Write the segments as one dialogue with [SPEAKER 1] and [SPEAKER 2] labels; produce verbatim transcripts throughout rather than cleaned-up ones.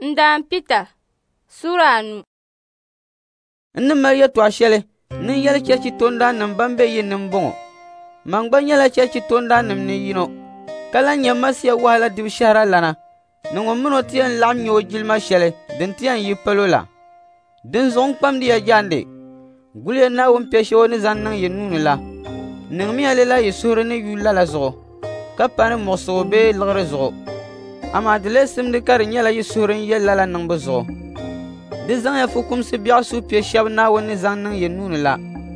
[SPEAKER 1] Ndan Peter Sura anu
[SPEAKER 2] Nni mali yɛltɔɣa shɛli nin yɛli chɛchi tɔndanim ban be yi nim bɔŋɔ. Man gba nyɛla chɛchi tɔndanim ni yino, ka lan nyɛ masiya wahala dibu shahara lana, ni ŋun mini o ti yɛn laɣim nyɛ o jilima shɛli din ti yɛn yi palo la. Din zuɣu n kpamdi ya jaandi, guliya Naawuni pɛ shɛli o ni zaŋ niŋ yi nuuni la, niŋmi ya lila yi suhuri ni yu lala zuɣu, ka pa ni muɣisigu bee liɣiri zuɣu. Amaa di lee simdi ka di nyɛla yi suhuri n ye lala niŋbu zuɣu. Di zaŋ ya fukumsi biɛɣu suhu pe shɛba Naawuni ni zaŋ niŋ yi nuuni la.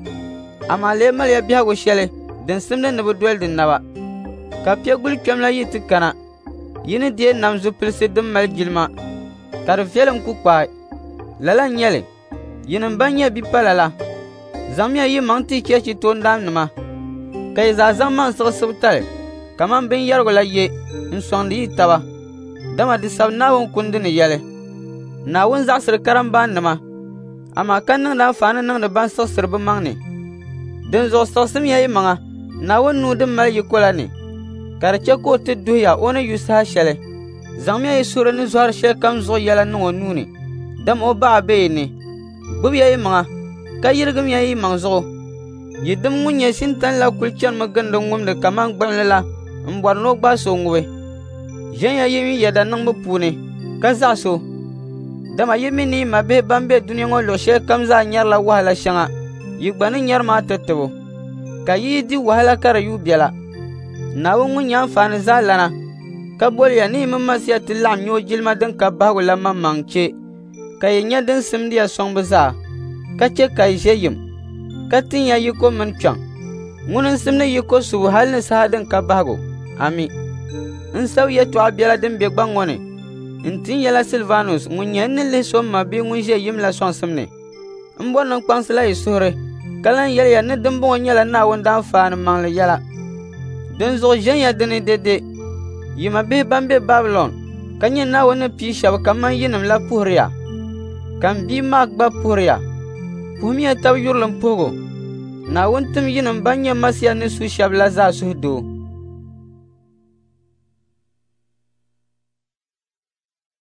[SPEAKER 2] Amaa lee mali ya biɛhigu shɛli din simdi ni bi doli di naba. Ka piɛ guli kpɛm la yi ti kana, yi ni deei nam zupilisi din mali jilima, ka di viɛlim ku kpaai. Lala n nyɛli, yinim ban nyɛ bipala la, zaŋmiya yi maŋ ti chɛchi tɔndaanima, ka yi zaa zaŋ maŋ siɣisibu tali, kaman bin yɛrigu la ye n sɔŋdi yi taba. Dama di sabi Naawuni kundi ni yɛli. Naawuni zaɣisiri karambaannima, amaa ka niŋdi anfaani niŋdi ban siɣisiri bɛ maŋ ni. Din zuɣu siɣisim ya yi maŋa Naawuni nuu din mali yiko la ni, ka di chɛ ka o ti duhiya o ni yu saha shɛli. Zaŋmiya yi suhuri ni zɔhiri shɛli kam zuɣu yɛla niŋ o nuuni, dama o baɣa be yi ni. Gbubi ya yi maŋa, ka yirigim ya yi maŋ zuɣu. Yidim ŋun nyɛ shintan la kuli chanimi gindi ŋumdi kaman gbuɣinli la n bɔri ni o gbaai so ŋubi. Ʒen ya yi yɛda niŋbu puuni, ka zaɣi so. Dama yi mini yi ma bihi ban be duniya ŋɔ luɣu shɛli kam zaa nyɛrila wahala shɛŋa, yi gba ni nyɛri maa titibu. Ka yi di wahala ka di yu biɛla. Naawuni ŋun nyɛ anfaani zaa lana, ka boli ya ni yi mini masiya ti laɣim nyɛ o jilima din ka bahigu la maŋmaŋ che, ka yi nyɛ din simdi ya sɔŋbu zaa, ka che ka yi ʒe yim, ka tin ya yiko mini kpiɔŋ. Ŋuni n simdi yiko subu hali ni saha din ka bahigu. Ami. N sabi yɛltɔɣa biɛla din be gbaŋ ŋɔ ni, n tin yɛla Silvanus ŋun nyɛ n ni lihi so ma bee ŋun ʒe yim la sɔŋsim ni. N bɔri ni n kpaŋsi la yi suhuri, ka lan yɛli ya ni din bɔŋɔ nyɛla Naawuni daanfaani maŋli yɛla. Din zuɣu ʒen ya dini dede, yi ma bihi ban be Babilon, ka nyɛ Naawuni ni pii shɛba kaman yinim la puhiriya, ka n bii Maak gba puhiriya. Puhimi ya tabi yurilim puhigu. Naawuni tim yinim ban nyɛ masiya ni su shɛba la zaa suhudoo.